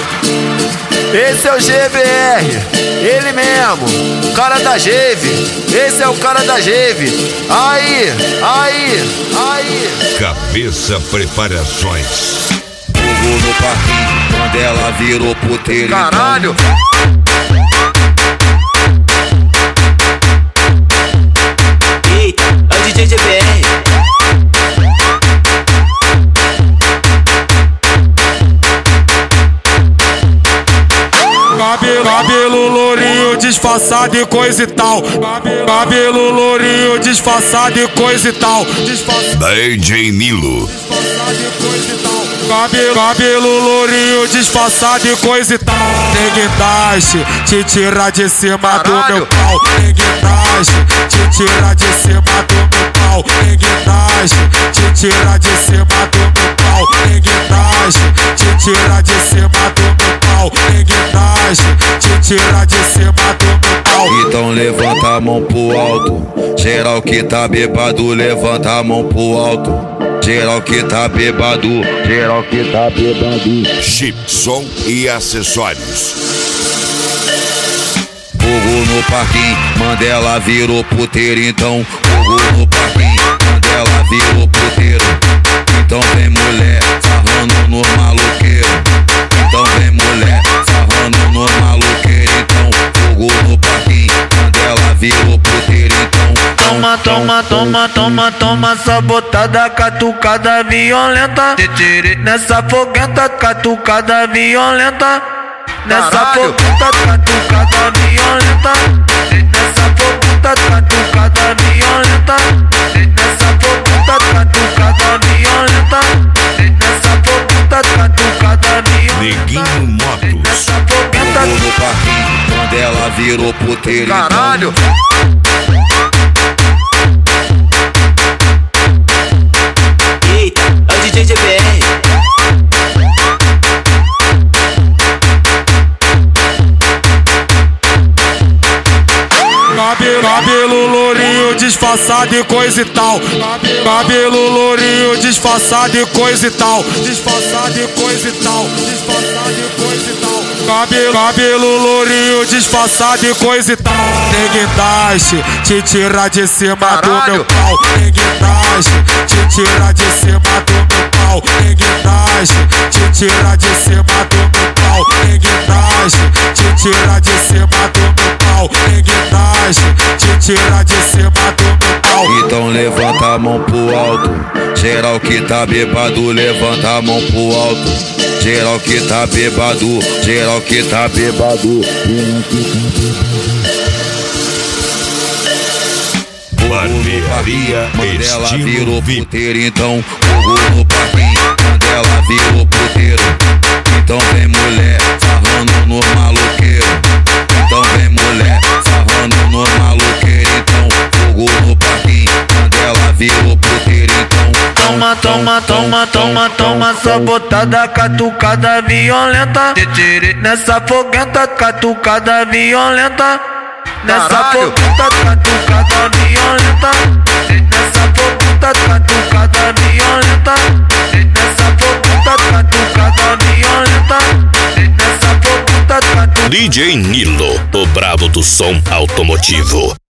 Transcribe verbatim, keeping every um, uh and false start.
Esse é o G B R, ele mesmo, cara da Geve. Esse é o cara da Geve. Aí, aí, aí. Cabeça Preparações. Fogo no parquinho, quando ela virou puteiro. Caralho. Eita, é o D J G B R. Cabelo, cabelo lourinho, disfarçado e coisa e tal. Cabelo, cabelo lourinho, disfarçado e coisa e tal. D J Nilo. Cabelo, cabelo lourinho, disfarçado e coisa e tal. Tem guindaste, te tirar de cima Caralho. do meu pau. Tem guindaste, te tirar de cima do meu pau. Tem guindaste, te tirar de cima do meu pau. Tem guindaste, te tirar de cima do meu pau. Tem guindaste, te tirar de cima do meu pau. Então levanta a mão pro alto. Geral que tá bebado, levanta a mão pro alto. Geral que tá bebado, geral que tá bebado. Chip, som e acessórios. Fogo no parquinho, Mandela virou puteiro. Então fogo no parquinho, Mandela virou puteiro. Então vem mulher, sarrando no maloqueiro. Então vem mulher, sarrando no maloqueiro. Então fogo no parquinho, Mandela virou puteiro. Então Toma, toma, toma, toma, toma, sabotada, catucada violenta. Nessa foguenta, catucada violenta. Nessa Caralho. foguenta, catucada violenta. Nessa foguenta, catucada violenta. Nessa foguenta, catucada violenta. Nessa foguenta, catucada violenta. Neguinho Motos. Nessa foguenta, fogo no parquinho, Mandela virou puteiro. Caralho. Eita, é o D J G B R. Cabelo, cabelo lourinho, disfarçado e coisa e tal. Cabelo lourinho, disfarçado e coisa e tal. Disfarçado e coisa e tal. Disfarçado e coisa e tal. Cabelo, cabelo lourinho, disfarçado e coisa e tal. Tem guindaste, te tirar de cima Caralho. do meu pau. Tem guindaste, te tirar de cima do meu pau. Tem guindaste, te tirar de cima do meu pau. Tem guindaste, te tirar de cima do meu pau. Tem guindaste, te tirar de cima do meu pau. Então levanta a mão pro alto. Geral que tá bebado, levanta a mão pro alto. Geral que tá bebado, geral que tá bebado. Barbearia Mandela Estilo virou V I P. puteiro. Então fogo no parquinho, Mandela virou puteiro. Então vem mulher, sarrando no maloqueiro. Então vem mulher, sarrando no maloqueiro. Então fogo no parquinho, Mandela virou puteiro. Então Toma, toma, toma, toma, toma, sabotada, catucada violenta. Nessa foguenta, catucada violenta. Nessa Caralho. foguenta, catucada violenta. Nessa foguenta, catucada violenta. Nessa foguenta, catucada violenta. Nessa foguenta, catucada. D J Nilo, o brabo do som automotivo.